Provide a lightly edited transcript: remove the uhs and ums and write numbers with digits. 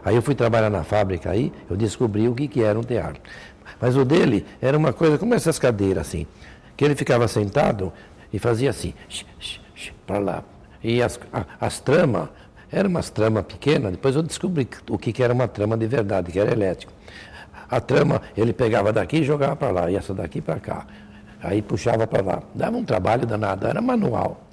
Aí eu fui trabalhar na fábrica aí, eu descobri o que era um tear. Mas o dele era uma coisa como essas cadeiras assim, que ele ficava sentado e fazia assim, para lá. E as tramas, eram umas tramas pequenas, depois eu descobri o que era uma trama de verdade, que era elétrico. A trama ele pegava daqui e jogava para lá, e essa daqui para cá. Aí puxava para lá. Dava um trabalho danado, era manual.